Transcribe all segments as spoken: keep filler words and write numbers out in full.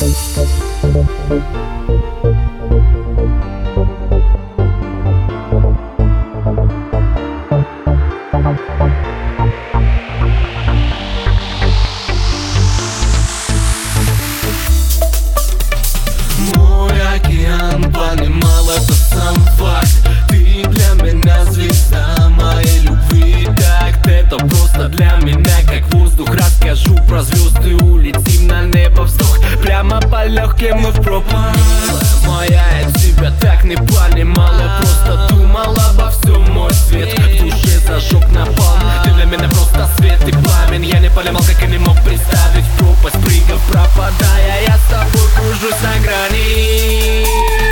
Понимал, это сам факт. Ты для меня звезда моей любви. Так, это просто для меня как воздух. Расскажу про звезды, улетим на небо вздох. Прямо по легким и в пропасть. Моя, я тебя так не понимала. Просто думал обо всем, мой свет в душе зажег напалм. Ты для меня просто свет и пламен. Я не понимал, как и не мог представить в пропасть, прыгав, пропадая. Я с тобой кружусь на грани.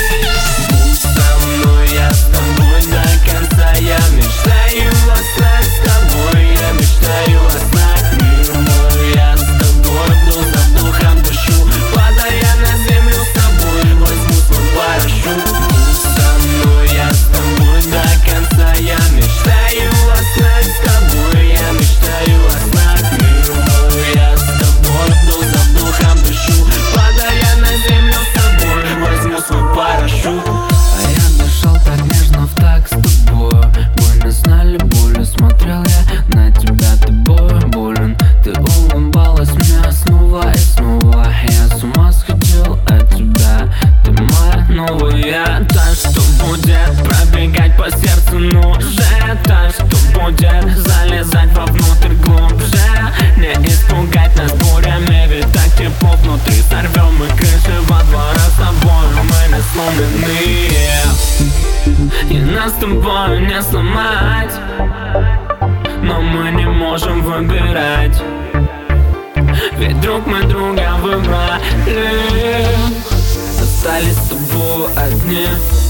Я с тобой до конца, я мечтаю о снах с тобой, я мечтаю о снах, мир мой. Я с тобой вдох за вдохом дышу, падая на землю с тобой, возьму свой парашют. Будь со мной, я с тобой до конца, я мечтаю о снах с тобой, я мечтаю о снах, мир мой. Я с тобой вдох за вдохом дышу, падая на землю с тобой, возьму свой парашют. Смотрел я на тебя, ты болен. Ты улыбалась мне снова и снова. Я с ума сходил от тебя, ты моя новая. Та, что будет пробегать по сердцу ноже. Та, что будет залезать вовнутрь глубже. Не испугать нас бурями, ведь так тепло внутри. Сорвем мы крыши во двора с тобой, мы не сломленные. И нас с тобой не сломать, но мы не можем выбирать, ведь друг мы друга выбрали. Остались с тобой одни.